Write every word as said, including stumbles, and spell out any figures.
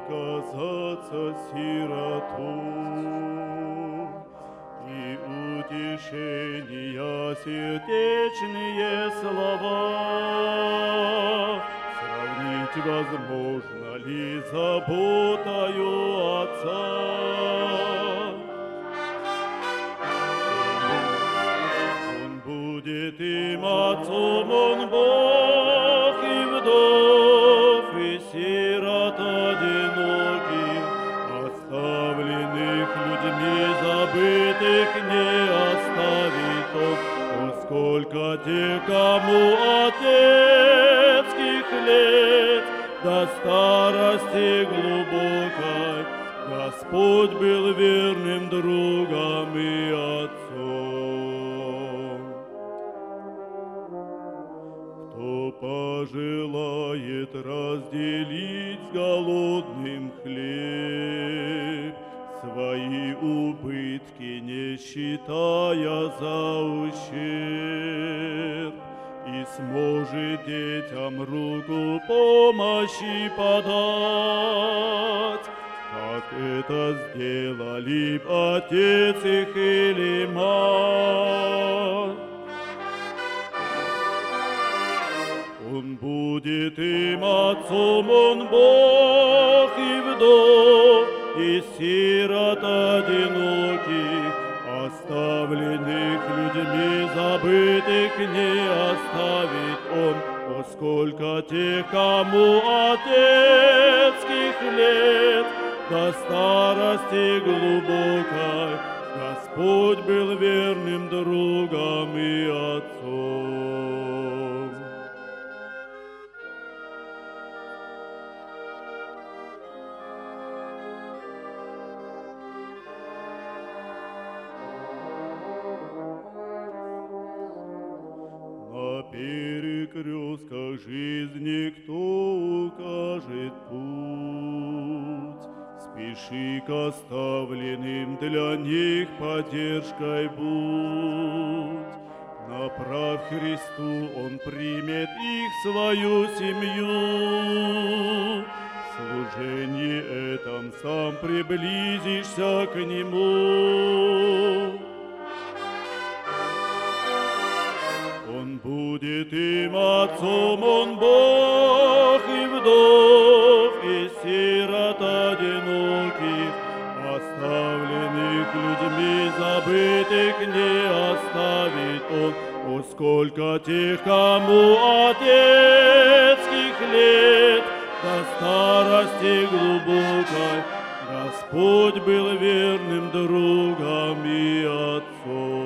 казаться сироту, и утешения сердечные слова сравнить возможно ли заботою Отца? Он будет им отцом, он Бог и вдов, и сирот одиноких, оставленных людьми забытых не оставит он, поскольку те, кому отецких лет до старости глубокой Господь был верным другом и отцом. Кто пожелает разделить с голодным хлеб, свои убытки не считая за ущерб, и сможет детям руку помощи подать, как это сделали б отец их или мать. Он будет им отцом, он Бог и вдов, и сирот одиноких, оставленных людьми забытых не оставит он, поскольку тех, кому отецких лет до старости глубокой Господь был верным другом и отцом. На перекрестках жизни кто укажет путь, спеши к оставленным для них поддержкой будь. Направь Христу, Он примет их в свою семью. В служении этом сам приблизишься к Нему. Он будет им отцом, он Бог и вдов, и сирот одиноких, оставленных людьми забытых не оставит он, поскольку тех, кому отецких лет до старости глубокой Господь был верным другом и отцом.